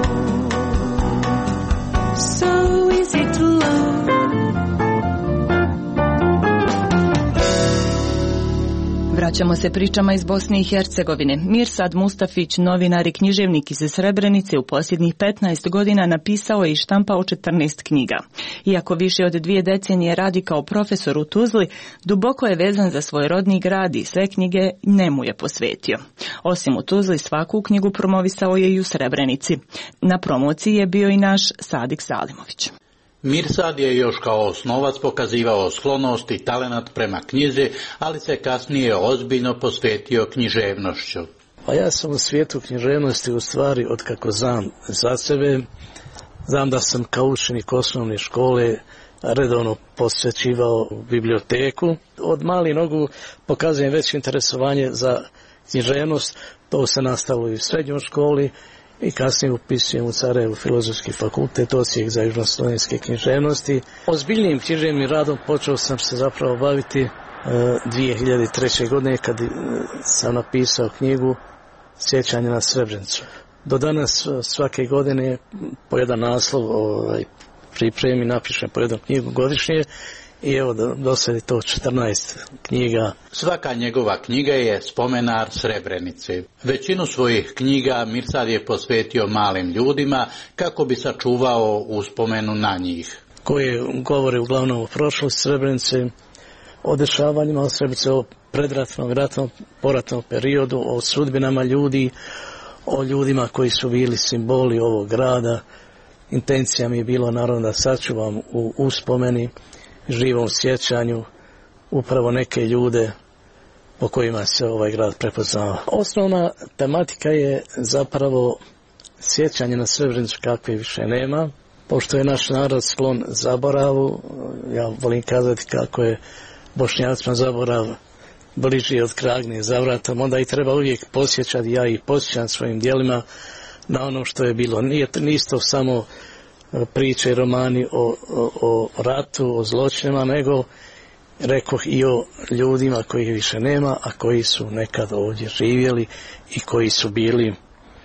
G: so easy to love.
A: Vraćamo se pričama iz Bosne i Hercegovine. Mirsad Mustafić, novinar i književnik iz Srebrenice, u posljednjih petnaest godina napisao je i štampao četrnaest knjiga. Iako više od dvije decenije radi kao profesor u Tuzli, duboko je vezan za svoj rodni grad i sve knjige njemu je posvetio. Osim u Tuzli, svaku knjigu promovisao je i u Srebrenici. Na promociji je bio i naš Sadik Salimović.
B: Mirsad je još kao osnovac pokazivao sklonost i talenat prema knjizi, ali se kasnije ozbiljno posvetio književnošću.
C: Pa ja sam u svijetu književnosti u stvari od kako znam za sebe. Znam da sam kao učenik osnovne škole redovno posvećivao biblioteku. Od mali nogu pokazujem već interesovanje za književnost. To se nastavilo i u srednjoj školi i kasnije upisujem u Sarajevu Filozofski fakultet, odsjek za južnoslovenske književnosti. Ozbiljnijim književnim radom počeo sam se zapravo baviti dvije hiljade treće. godine kad sam napisao knjigu Sjećanje na Srebrenicu. Do danas svake godine po jedan naslov ovaj, pripremi, napišem po jednu knjigu godišnje i evo do, do sad je to četrnaest knjiga.
B: Svaka njegova knjiga je spomenar Srebrenice. Većinu svojih knjiga Mirsad je posvetio malim ljudima kako bi sačuvao uspomenu na njih.
C: Koje govore uglavnom o prošlosti Srebrenice, o dešavanjima o Srebrenici, o predratnom, ratnom, poratnom periodu, o sudbinama ljudi, o ljudima koji su bili simboli ovog grada. Intencija mi je bilo naravno da sačuvam u uspomeni, živom sjećanju upravo neke ljude po kojima se ovaj grad prepoznava. Osnovna tematika je zapravo sjećanje na Srebrenicu kakve više nema. Pošto je naš narod sklon zaboravu, ja volim kazati kako je Bošnjacima zaborav bliži od kragne za vratom, onda i treba uvijek posjećati, ja i posjećam svojim djelima na ono što je bilo. Nije to samo priče i romani o, o, o ratu, o zločinima, nego rekoh i o ljudima kojih više nema, a koji su nekad ovdje živjeli i koji su bili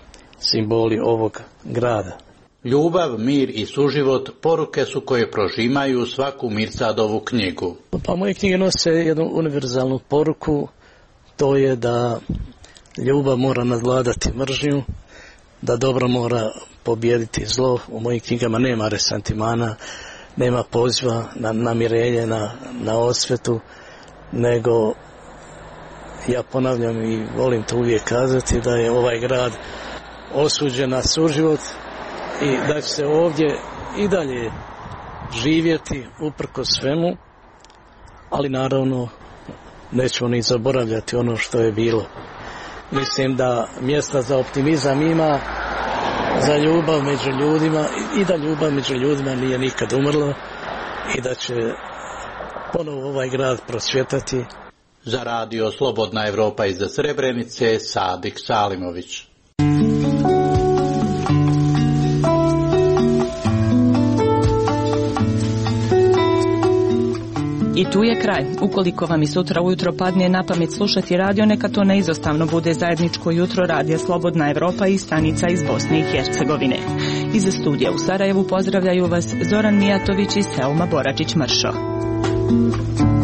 C: simboli ovog grada.
B: Ljubav, mir i suživot poruke su koje prožimaju svaku Mirsadovu knjigu.
C: Pa moje knjige nose jednu univerzalnu poruku, to je da ljubav mora nadvladati mržnju, da dobro mora pobijediti zlo. U mojim knjigama nema resentimana, nema poziva na namirenje, na, na osvetu, nego ja ponavljam i volim to uvijek kazati da je ovaj grad osuđen na suživot i da će se ovdje i dalje živjeti uprkos svemu, ali naravno nećemo ni zaboravljati ono što je bilo. Mislim da mjesta za optimizam ima, za ljubav među ljudima i da ljubav među ljudima nije nikad umrla i da će ponovo ovaj grad prosvjetati.
B: Za radio Slobodna Evropa iz Srebrenice, Sadik Salimović.
A: I tu je kraj. Ukoliko vam i sutra ujutro padne na pamet slušati radio, neka to neizostavno bude zajedničko jutro Radija Slobodna Evropa i stanica iz Bosne i Hercegovine. Iz studija u Sarajevu pozdravljaju vas Zoran Mijatović i Selma Boračić-Mršo.